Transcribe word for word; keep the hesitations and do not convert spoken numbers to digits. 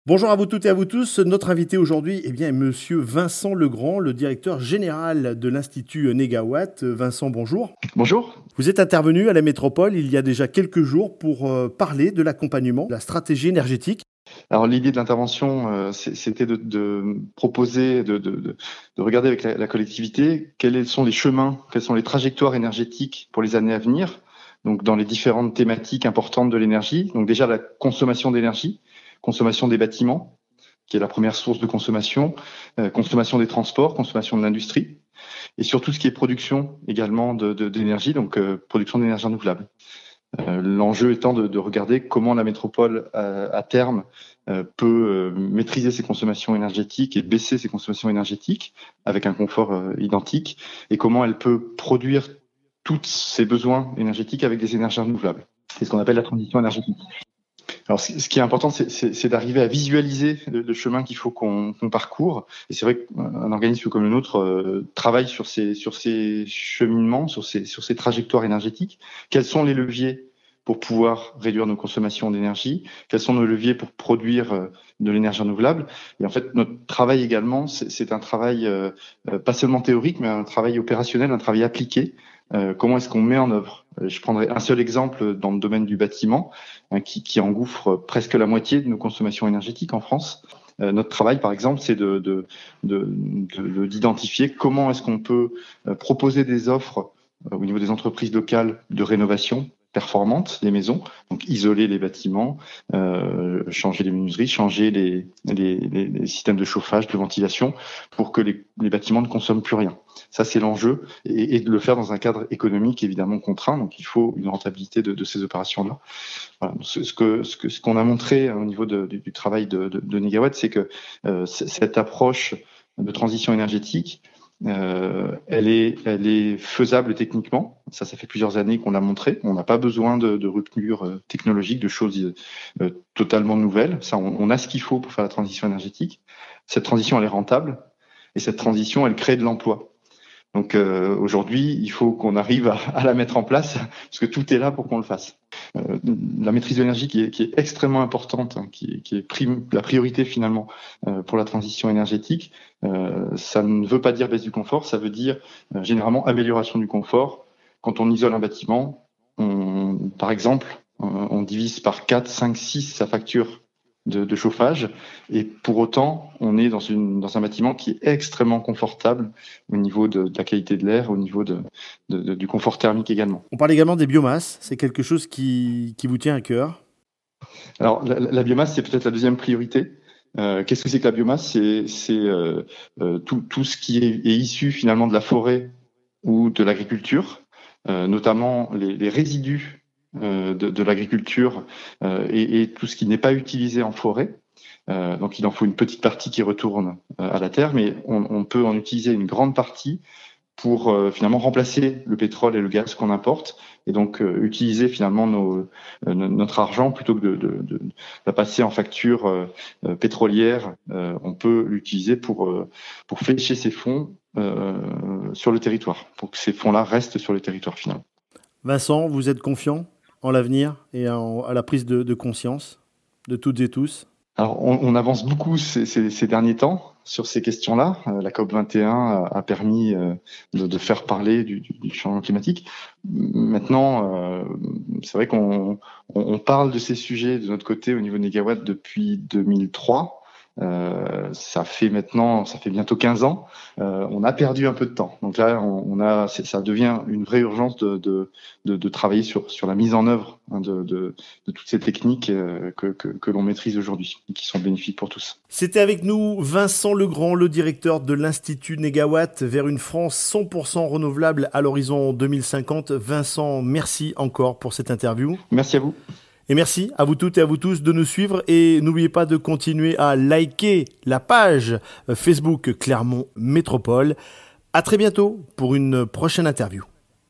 Bonjour à vous toutes et à vous tous. Notre invité aujourd'hui eh bien, est Monsieur Vincent Legrand, le directeur général de l'Institut Négawatt. Vincent, bonjour. Bonjour. Vous êtes intervenu à la métropole il y a déjà quelques jours pour euh, parler de l'accompagnement, de la stratégie énergétique. Alors l'idée de l'intervention, euh, c'était de, de proposer, de, de, de, de regarder avec la, la collectivité quels sont les chemins, quelles sont les trajectoires énergétiques pour les années à venir, donc dans les différentes thématiques importantes de l'énergie. Donc déjà la consommation d'énergie, consommation des bâtiments, qui est la première source de consommation, euh, consommation des transports, consommation de l'industrie, et surtout ce qui est production également de, de, d'énergie, donc euh, production d'énergie renouvelable. Euh, l'enjeu étant de, de regarder comment la métropole, euh, à terme, euh, peut euh, maîtriser ses consommations énergétiques et baisser ses consommations énergétiques avec un confort euh, identique, et comment elle peut produire tous ses besoins énergétiques avec des énergies renouvelables. C'est ce qu'on appelle la transition énergétique. Alors, ce qui est important, c'est, c'est, c'est d'arriver à visualiser le, le chemin qu'il faut qu'on, qu'on parcourt. Et c'est vrai qu'un organisme comme le nôtre euh, travaille sur ces, sur ces cheminements, sur ces, sur ces trajectoires énergétiques. Quels sont les leviers pour pouvoir réduire nos consommations d'énergie? Quels sont nos leviers pour produire euh, de l'énergie renouvelable? Et en fait, notre travail également, c'est, c'est un travail euh, pas seulement théorique, mais un travail opérationnel, un travail appliqué. Euh, comment est-ce qu'on met en œuvre? Je prendrai un seul exemple dans le domaine du bâtiment, hein, qui, qui engouffre presque la moitié de nos consommations énergétiques en France. Euh, notre travail, par exemple, c'est de, de, de, de, d'identifier comment est-ce qu'on peut proposer des offres euh, au niveau des entreprises locales de rénovation performantes des maisons, donc isoler les bâtiments, euh, changer les menuiseries, changer les, les, les, les systèmes de chauffage, de ventilation, pour que les, les bâtiments ne consomment plus rien. Ça, c'est l'enjeu, et, et de le faire dans un cadre économique évidemment contraint. Donc, il faut une rentabilité de, de ces opérations-là. Voilà. Ce, ce, que, ce, que, ce qu'on a montré au niveau de, du, du travail de, de, de Négawatt, c'est que euh, cette approche de transition énergétique, Euh, elle est, elle est faisable techniquement. Ça, ça fait plusieurs années qu'on l'a montré. On n'a pas besoin de, de rupture euh, technologique, de choses euh, totalement nouvelles. Ça, on, on a ce qu'il faut pour faire la transition énergétique. Cette transition, elle est rentable, et cette transition, elle crée de l'emploi. Donc euh, aujourd'hui, il faut qu'on arrive à, à la mettre en place, parce que tout est là pour qu'on le fasse. Euh, la maîtrise de l'énergie qui est, qui est extrêmement importante, hein, qui, qui est prime, la priorité finalement euh, pour la transition énergétique, euh, ça ne veut pas dire baisse du confort, ça veut dire euh, généralement amélioration du confort. Quand on isole un bâtiment, on, par exemple, on, on divise par quatre, cinq, six sa facture De, de chauffage, et pour autant on est dans, une, dans un bâtiment qui est extrêmement confortable au niveau de, de la qualité de l'air, au niveau de, de, de, du confort thermique également. On parle également des biomasses, c'est quelque chose qui, qui vous tient à cœur. Alors la, la biomasse, c'est peut-être la deuxième priorité. Euh, qu'est-ce que c'est que la biomasse? C'est, c'est euh, euh, tout, tout ce qui est, est issu finalement de la forêt ou de l'agriculture, euh, notamment les, les résidus De, de l'agriculture euh, et, et tout ce qui n'est pas utilisé en forêt. Euh, donc il en faut une petite partie qui retourne euh, à la terre, mais on, on peut en utiliser une grande partie pour euh, finalement remplacer le pétrole et le gaz qu'on importe, et donc euh, utiliser finalement nos, euh, notre argent plutôt que de, de, de, de la passer en facture euh, euh, pétrolière. Euh, on peut l'utiliser pour, euh, pour flécher ces fonds euh, sur le territoire, pour que ces fonds-là restent sur le territoire finalement. Vincent, vous êtes confiant en l'avenir et en, à la prise de, de conscience de toutes et tous? Alors, on, on avance beaucoup ces, ces, ces derniers temps sur ces questions-là. Euh, la COP vingt et un a, a permis euh, de, de faire parler du, du, du changement climatique. Maintenant, euh, c'est vrai qu'on on, on parle de ces sujets de notre côté au niveau de Négawatt depuis deux mille trois. Euh, ça fait maintenant, ça fait bientôt quinze ans. Euh, on a perdu un peu de temps. Donc là, on, on a, ça devient une vraie urgence de, de, de, de travailler sur, sur la mise en œuvre hein, de, de, de toutes ces techniques euh, que, que, que l'on maîtrise aujourd'hui et qui sont bénéfiques pour tous. C'était avec nous Vincent Legrand, le directeur de l'Institut Négawatt, vers une France cent pour cent renouvelable à l'horizon deux mille cinquante. Vincent, merci encore pour cette interview. Merci à vous. Et merci à vous toutes et à vous tous de nous suivre, et n'oubliez pas de continuer à liker la page Facebook Clermont Métropole. À très bientôt pour une prochaine interview.